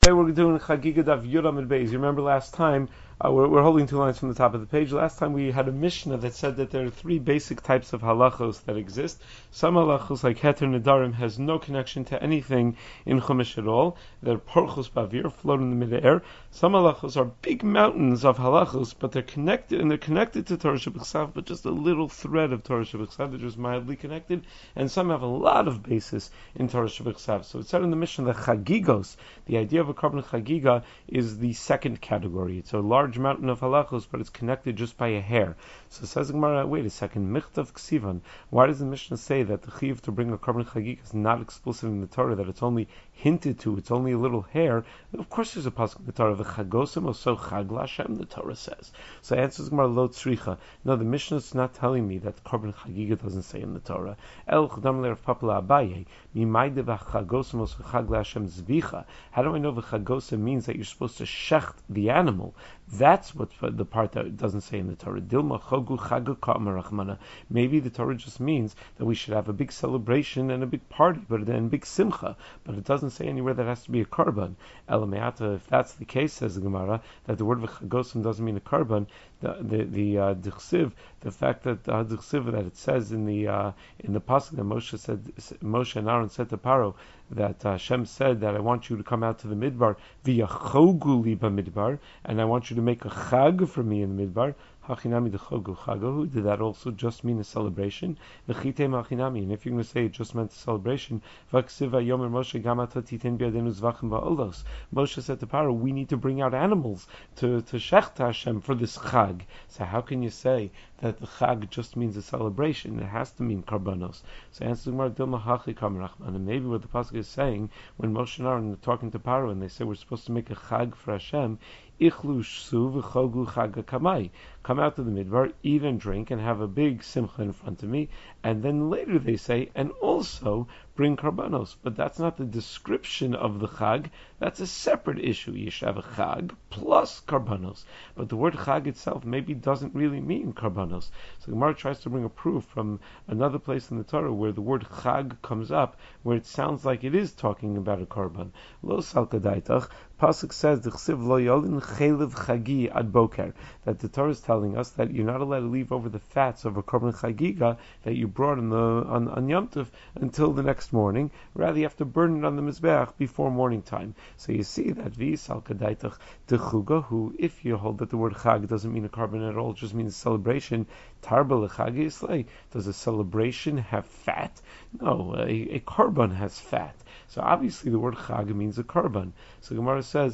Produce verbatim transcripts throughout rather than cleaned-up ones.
Today we're doing Chagiga Daf Yud Amud Beis. You remember last time, uh, we're, we're holding two lines from the top of the page. Last time we had a Mishnah that said that there are three basic types of halachos that exist. Some halachos, like Heter Nedarim, has no connection to anything in Chumash at all. They're Porchos Bavir, float in the mid-air. Some halachos are big mountains of halachos, but they're connected, and they're connected to Torah Shebechsav, but just a little thread of Torah Shebechsav. They're just mildly connected. And some have a lot of basis in Torah Shebechsav. So it said in the Mishnah that Chagigos, the idea of a Korban Chagiga, is the second category. It's a large mountain of halachos, but it's connected just by a hair. So says the Gemara, wait a second, Michtav Ksivan, why does the Mishnah say that the Chiv to bring a Korban Chagiga is not explicit in the Torah, that it's only hinted to, it's only a little hair? Of course there's a pasuk in the Torah, V'chagosim oso chag l'Hashem, the Torah says. So answers Gemara, lo tzricha. No, the Mishnah is not telling me that Korban Chagiga doesn't say in the Torah. El chadam le'er papala abaye, mimayde v'chagosim oso chag l'Hashem zvicha. How do I know v'chagosim means that you're supposed to shecht the animal? That's what the part that doesn't say in the Torah. Dilma chogu chagu ka'marachmana. Maybe the Torah just means that we should have a big celebration and a big party, but then big simcha. But it doesn't say anywhere that has to be a karban. Elameata, if that's the case, says the Gemara, that the word v'chagosim doesn't mean a karban, the the the uh, dichsiv, the fact that uh, dichsiv that it says in the uh, in the pasuk that Moshe said, Moshe and Aaron said to Paro, that uh, Hashem said that I want you to come out to the midbar via choguli b'midbar, and I want you to make a chag for me in the midbar. Hachinami dechogu chagahu. Did that also just mean a celebration? V'chitem hachinami. And if you're going to say it just meant a celebration, v'ksiv yomer Moshe gamata titin biadenu zvachim ba'olos. Moshe said to Paro, we need to bring out animals to to shech to Hashem for this chag. So how can you say that the chag just means a celebration? It has to mean karbanos. So answer the Gemara, Dilma hachi kamerachman. And maybe what the pasuk is saying when Moshe and Aaron are talking to Paro and they say we're supposed to make a chag for Hashem, ichlu shsu v'chogu chag kamai. Come out to the midbar, eat and drink, and have a big simcha in front of me. And then later they say, and also bring karbanos. But that's not the description of the chag. That's a separate issue. You should have a chag plus karbanos. But the word chag itself maybe doesn't really mean karbanos. So Gemara tries to bring a proof from another place in the Torah where the word chag comes up, where it sounds like it is talking about a karban. Lo salkadaitach. Pasuk says, "D'chsiv lo yolin chelev chagi ad boker," that the Torah is telling us that you're not allowed to leave over the fats of a korban chagiga that you brought on the on, on Yom Tov until the next morning. Rather, you have to burn it on the mizbeach before morning time. So you see that v'sal kadaitach dechuga, who, if you hold that the word chag doesn't mean a korban at all, it just means celebration. Tarba lechagi islay. Does a celebration have fat? No, a, a korban has fat. So obviously the word chag means a korban. So Gemara says,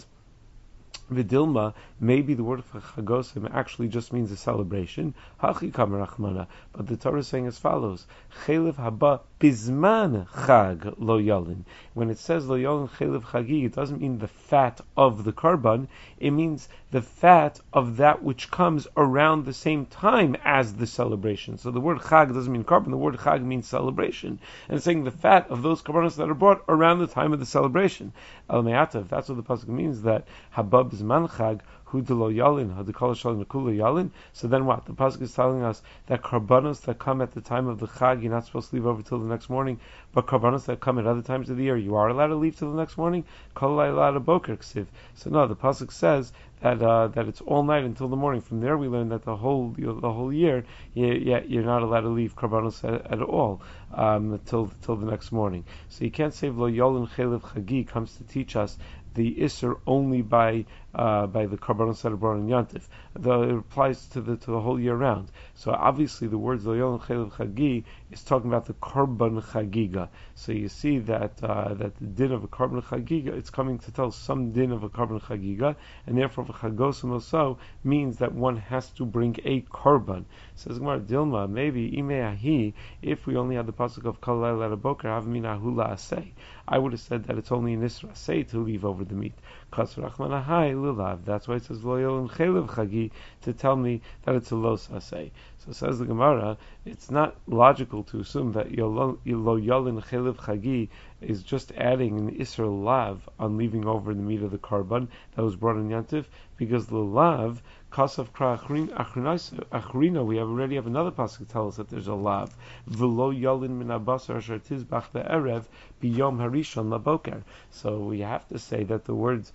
Vidilma, maybe the word for chagosim actually just means a celebration. Hachi kamerachmana. But the Torah is saying as follows: Chelev haba bizman chag lo yalin. When it says lo yalin chelev chagi, it doesn't mean the fat of the karban. It means the fat of that which comes around the same time as the celebration. So the word chag doesn't mean karban. The word chag means celebration, and it's saying the fat of those karbanos that are brought around the time of the celebration. Al me'ata, if that's what the pasuk means, that haba bizman chag hu de lo yalin, ha de kol shalim kula yalin. So then what? The pasuk is telling us that karbanos that come at the time of the chag, you're not supposed to leave over till the next morning, but karbanos that come at other times of the year, you are allowed to leave till the next morning. Kol layla boker ksiv. So no, the pasuk says that uh, that it's all night until the morning. From there, we learn that the whole you know, the whole year, you, yeah, you're not allowed to leave karbanos at, at all um, until till the next morning. So you can't say lo yalin chelev chagi comes to teach us the Isser only by uh, by the karbanos that are brought in Yantif. The, it applies to the to the whole year round. So obviously the words Lo Yolin Chelev Chagi is talking about the karban chagiga. So you see that uh, that the din of a karban chagiga, it's coming to tell some din of a karban chagiga, and therefore chagosim also means that one has to bring a karban. Says Gemara Dilma, maybe imeahi, if we only had the pasuk of Kol Layla Boker Havmina Hula Asay, I would have said that it's only in Isra Asay to leave over the meat. That's why it says loyal and chelev chagi, to tell me that it's a los asay. So says the Gemara, it's not logical to assume that Lo Yalin Chelev Chagi is just adding an Isser Lav on leaving over the meat of the Karban that was brought in Yantif, because the Lav, Kasav Kra Achrina, we have already have another pasuk to tell us that there's a Lav. V'lo Yalin Min Abasar Asher Tizbach Be'erev B'yom Harishon Laboker. So we have to say that the words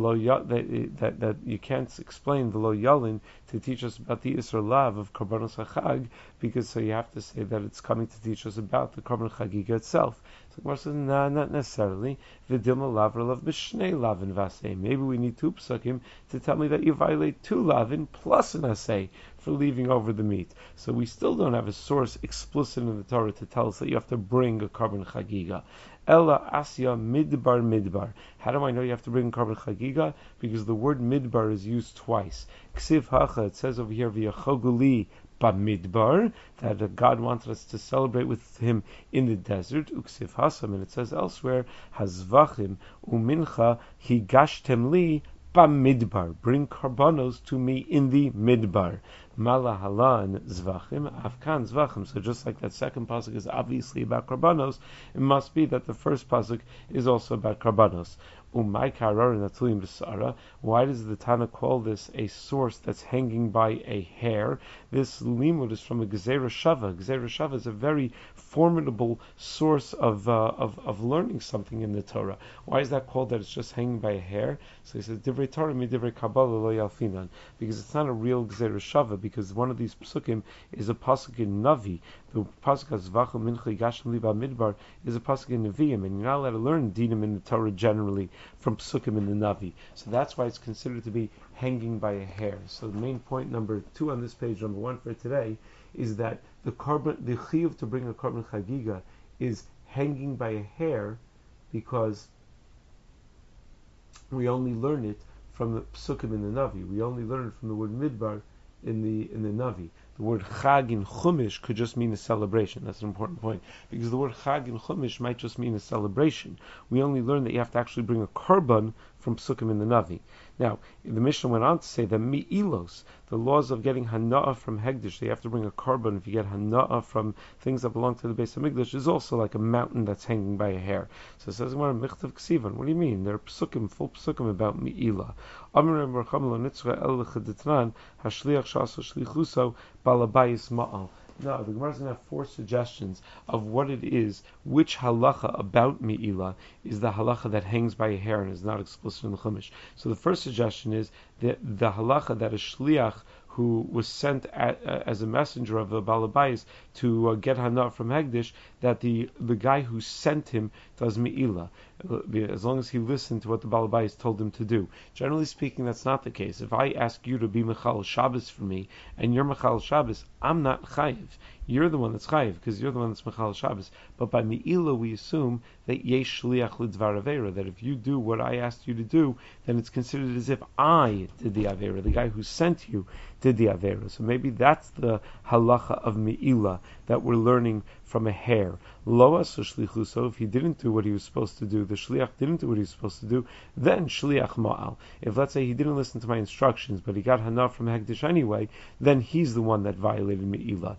that, that that you can't explain the lo yalin to teach us about the Isra Lav of Karbanos HaChag, because so you have to say that it's coming to teach us about the Karban Chagiga itself. So Gemara says, nah, not necessarily. V'dilma lavra lav b'shnei lavin v'asei. Maybe we need two psukim to tell me that you violate two lavin plus an asei for leaving over the meat. So we still don't have a source explicit in the Torah to tell us that you have to bring a Karban Chagiga. Ella asya midbar midbar. How do I know you have to bring Karban Chagiga? Because the word midbar is used twice. Ksiv hacha, it says over here, v'yachoguli b'midbar, that God wanted us to celebrate with Him in the desert. Uksiv hasam, and it says elsewhere, hazvachim umincha higashtem li b'midbar. Bring karbanos to me in the midbar. Malahala and zvachim, afkan zvachim. So just like that second pasuk is obviously about karbanos, it must be that the first pasuk is also about karbanos. Umay karar natulim b'sara. Why does the Tana call this a source that's hanging by a hair? This limud is from a Gezerah Shava. Gezerah Shava is a very formidable source of, uh, of of learning something in the Torah. Why is that called that it's just hanging by a hair? So he says divrei Torah mi divrei Kabbalah lo yalfinan, because it's not a real Gezerah Shava, because one of these psukim is a pasuk in Navi. The pasuk as vachel mincha yigashim li b'midbar is a pasuk in Nevi'im, and you're not allowed to learn dinim in the Torah generally from psukim in the Navi. So that's why it's considered to be hanging by a hair. So the main point number two on this page, number one for today, is that the carbon, the chiyuv to bring a Karban Chagiga is hanging by a hair, because we only learn it from the psukim in the Navi. We only learn it from the word midbar in the in the Navi. The word Chag in Chumash could just mean a celebration. That's an important point, because the word Chag in Chumash might just mean a celebration. We only learn that you have to actually bring a korban from psukim in the Navi. Now, the Mishnah went on to say that mi'ilos, the laws of getting hana'ah from Hegdish, you have to bring a korban if you get hana'ah from things that belong to the Beis HaMikdash, is also like a mountain that's hanging by a hair. So it says, Michtav Ksivan, what do you mean? There are psukim, full psukim about mi'ilah. Amr Mercham lo nitzra el l'chedetran, hashliach shaso shlichuso, balabayis ma'al. No, the Gemara is going to have four suggestions of what it is, which halacha about mi'ilah is the halacha that hangs by a hair and is not explicit in the Chumash. So the first suggestion is that the halacha that a shliach who was sent at, uh, as a messenger of the Balabais to uh, get Hana from Hegdish, that the the guy who sent him does mi'ilah, as long as he listened to what the Balabais told him to do. Generally speaking, that's not the case. If I ask you to be Mechal Shabbos for me, and you're Mechal Shabbos, I'm not Chayiv. You're the one that's chayiv, because you're the one that's mechal Shabbos. But by mi'ilah, we assume that yesh shliach l'dvar avera, that if you do what I asked you to do, then it's considered as if I did the avera. The guy who sent you did the avera. So maybe that's the halacha of mi'ilah that we're learning from a hair. Lo asu shlichu, so if he didn't do what he was supposed to do, the shliach didn't do what he was supposed to do, then shliach ma'al. If, let's say, he didn't listen to my instructions, but he got hana from Hegdish anyway, then he's the one that violated mi'ilah.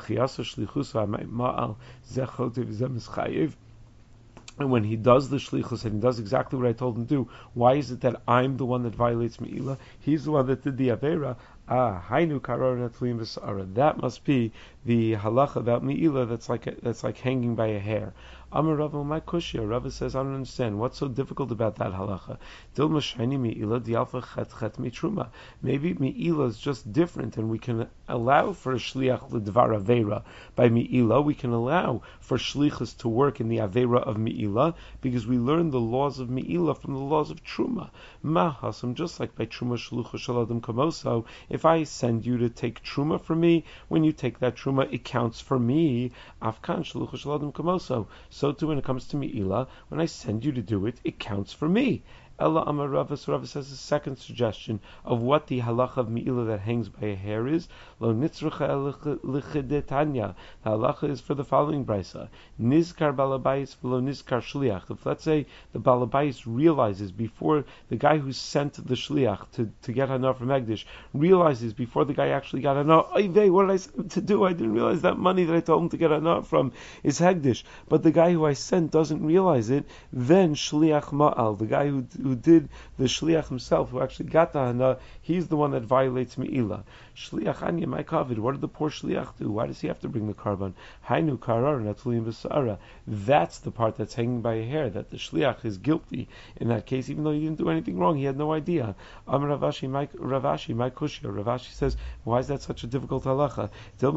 And when he does the shlichus and he does exactly what I told him to do, why is it that I'm the one that violates mi'ilah? He's the one that did the avera. Ah, hainu karar natlim v'sa'ara. That must be the halacha about mi'ilah that's like a, that's like hanging by a hair. Amar Rava, my kushya. Rava says, I don't understand. What's so difficult about that halacha? Dil mashayni mi'ilah dialfa chet chet mitruma. Maybe mi'ilah is just different, and we can allow for a shliach l'dvar avera by mi'ilah. We can allow for shlichus to work in the avera of mi'ilah, because we learn the laws of mi'ilah from the laws of truma. Mahasam, just like by truma shlucha shaladim kamoso. If I send you to take truma from me, when you take that truma, it counts for me. Afkan shlucha shaladim kamoso. So too when it comes to mi'ilah, when I send you to do it, it counts for me. Ella Amar Rava, so Rava says a second suggestion of what the halacha of Me'ilah that hangs by a hair is. Lo nitzrucha lichidetanya. The halacha is for the following brisa. Nizkar balabais v'lo nizkar shliach. If let's say the balabais realizes before the guy who sent the shliach to, to get hana from Hegdish, realizes before the guy actually got hana, oy what did I send him to do? I didn't realize that money that I told him to get hana from is Hegdish. But the guy who I sent doesn't realize it, then shliach ma'al, the guy who, who did the shliach himself, who actually got the hana, he's the one that violates Me'ilah. Shliach anya my kavid. What did the poor shliach do? Why does he have to bring the carbon? Hainu karar natulim v'sa'ara. That's the part that's hanging by a hair, that the shliach is guilty in that case, even though he didn't do anything wrong. He had no idea. Amar Ravashi, my Ravashi, my kushya. Ravashi says, why is that such a difficult halacha?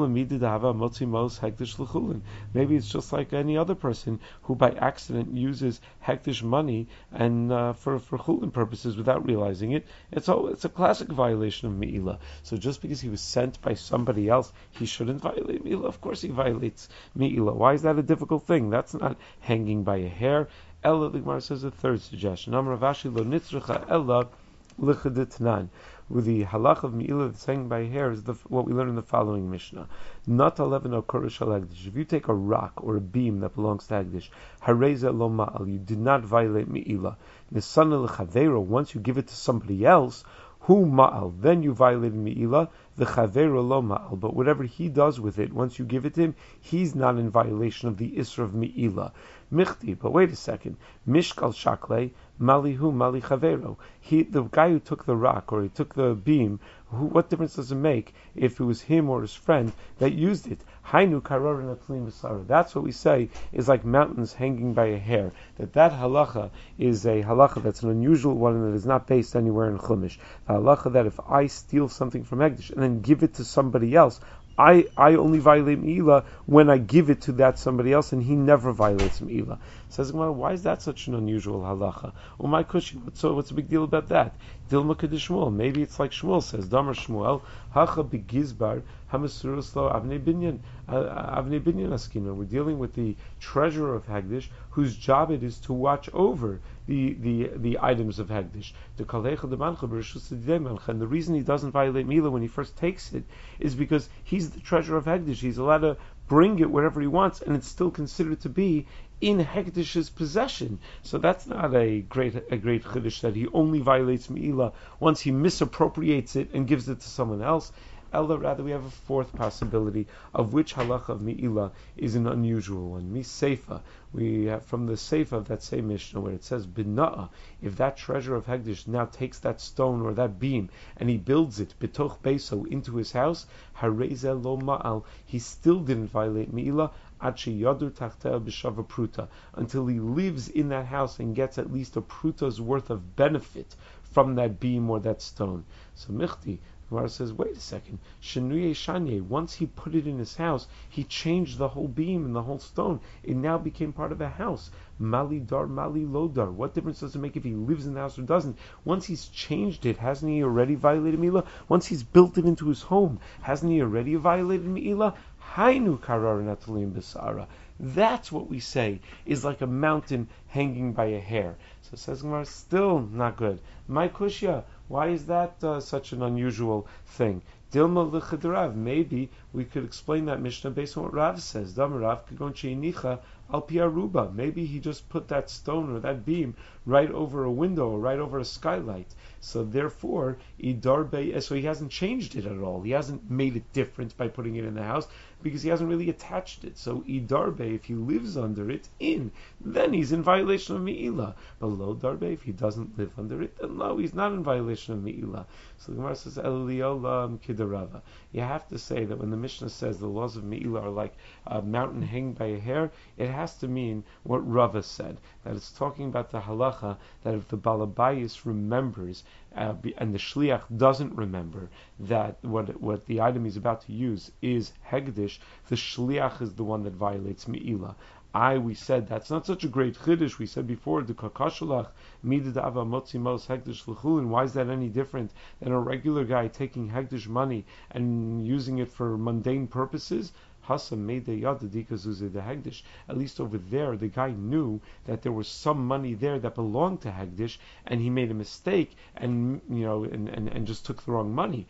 Maybe it's just like any other person who by accident uses hektish money and uh, for for chulin purposes without realizing it. It's a, it's a classic violation of Me'ilah. So just because he was sent by somebody else, he shouldn't violate Me'ilah. Of course he violates Me'ilah. Why is that a difficult thing? That's not hanging by a hair. Ella, the Gemara says a third suggestion. Amar Ravashi lo nitzrucha ella lichadetnan. With the halach of Me'ilah that's hanging by a hair is the, what we learn in the following Mishnah. Not eleven or Kurish Hagdish. If you take a rock or a beam that belongs to Hagdish, Hareza lo ma'al, you did not violate Me'ilah. Nisana l'chavero, once you give it to somebody else, hu ma'al, then you violated Me'ilah, the chavero lo ma'al. But whatever he does with it, once you give it to him, he's not in violation of the Isra of Me'ilah. Michti, but wait a second. Mishkal shakle, malihu mali chavero. He, the guy who took the rock or he took the beam, who, what difference does it make if it was him or his friend that used it? Hainu karar natlim v'sara. That's what we say is like mountains hanging by a hair. That that halacha is a halacha that's an unusual one and that is not based anywhere in Chumash. The halacha that if I steal something from Hegdish and then give it to somebody else, I, I only violate Me'ilah when I give it to that somebody else, and he never violates Me'ilah. Says Gemara, why is that such an unusual halacha? Oh my kushi, what's, so, what's the big deal about that? Dilma Kedish Shmuel. Maybe it's like Shmuel says, Damar Shmuel, Hacha begizbar hamasurus lo avnei binyan avnei binyan askina. We're dealing with the treasurer of Hagdish, whose job it is to watch over the the, the items of Hagdish. And the reason he doesn't violate Me'ilah when he first takes it is because he's the treasurer of Hagdish. He's allowed to bring it wherever he wants, and it's still considered to be in Hegdish's possession. So that's not a great a great chiddush that he only violates Me'ilah once he misappropriates it and gives it to someone else. Ella, rather, we have a fourth possibility of which halacha of Me'ilah is an unusual one. Mi Seifa. We have from the Seifa of that same Mishnah where it says Bina'a. If that treasure of Hegdish now takes that stone or that beam and he builds it betoch beso into his house, Hareze lo ma'al. He still didn't violate Me'ilah until he lives in that house and gets at least a pruta's worth of benefit from that beam or that stone. So Michti, Gemara says, wait a second. Shenuye Shanye, once he put it in his house, he changed the whole beam and the whole stone. It now became part of a house. Mali dar, mali lodar. What difference does it make if he lives in the house or doesn't? Once he's changed it, hasn't he already violated Me'ilah? Once he's built it into his home, hasn't he already violated Me'ilah? Hainu karar natalim b'sara. That's what we say is like a mountain hanging by a hair. So says Gemara, still not good. My kushya, why is that uh, such an unusual thing? Dilma l'chid Rav. Maybe we could explain that Mishnah based on what Rav says. Dam Rav kagon sheinicha al pi aruba. Maybe he just put that stone or that beam right over a window or right over a skylight. So therefore, idarbe. So he hasn't changed it at all. He hasn't made it different by putting it in the house because he hasn't really attached it. So idarbe, if he lives under it, in then he's in violation of Me'ilah. But lo darbe, if he doesn't live under it, then lo, he's not in violation of Me'ilah. So the Gemara says, Eliolam kidarava. You have to say that when the Mishnah says the laws of Me'ilah are like a mountain hanging by a hair, it has to mean what Rava said, that it's talking about the halacha that if the balabayis remembers uh, and the shliach doesn't remember that what what the item he's about to use is hegdish, the shliach is the one that violates Me'ilah. I, we said that's not such a great chiddush. We said before the kakashalach midid ava motzi mos hegdish l'chulin. Why is that any different than a regular guy taking hegdish money and using it for mundane purposes? Hasa made the Yadadika Zuze the Hegdish. At least over there, the guy knew that there was some money there that belonged to Hegdish, and he made a mistake, and you know, and, and, and just took the wrong money.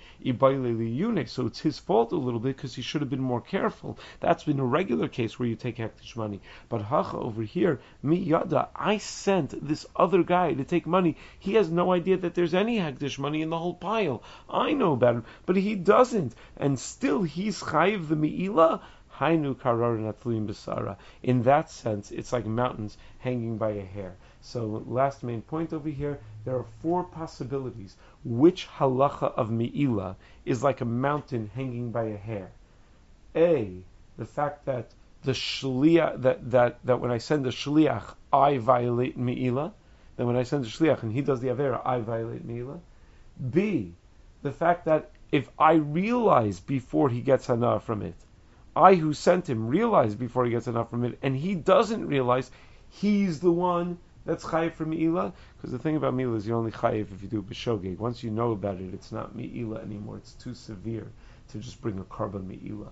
So it's his fault a little bit because he should have been more careful. That's been a regular case where you take Hegdish money. But Hacha over here, Mi Yada, I sent this other guy to take money. He has no idea that there's any Hegdish money in the whole pile. I know about him, but he doesn't, and still he's chayiv the Me'ilah. Hainu kararin atluim b'sara. In that sense, it's like mountains hanging by a hair. So, last main point over here, there are four possibilities. Which halacha of Me'ilah is like a mountain hanging by a hair? A, the fact that the shliach, that, that, that when I send the shliach, I violate Me'ilah. Then when I send the shliach and he does the avera, I violate Me'ilah. B, the fact that if I realize before he gets hana from it, I who sent him realize before he gets hana from it, and he doesn't realize, he's the one that's chayiv for Me'ilah. Because the thing about Me'ilah is you're only chayiv if you do b'shogeg. Once you know about it, it's not Me'ilah anymore. It's too severe to just bring a carbon Me'ilah.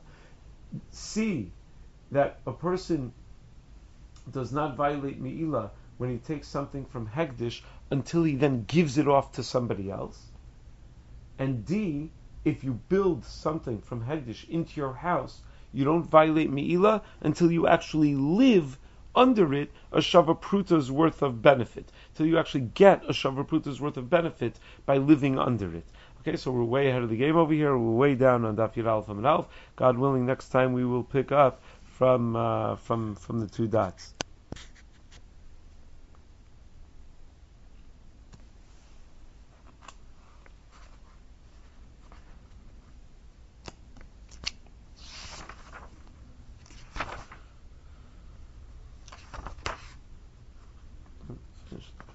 C, that a person does not violate Me'ilah when he takes something from Hegdish until he then gives it off to somebody else. And D, if you build something from Hegdish into your house, you don't violate Me'ilah until you actually live under it a Shava Pruta's worth of benefit. Till you actually get a Shava Pruta's worth of benefit by living under it. Okay, so we're way ahead of the game over here. We're way down on Daf Yud Aleph and Aleph. God willing, next time we will pick up from uh, from from the two dots. Finished.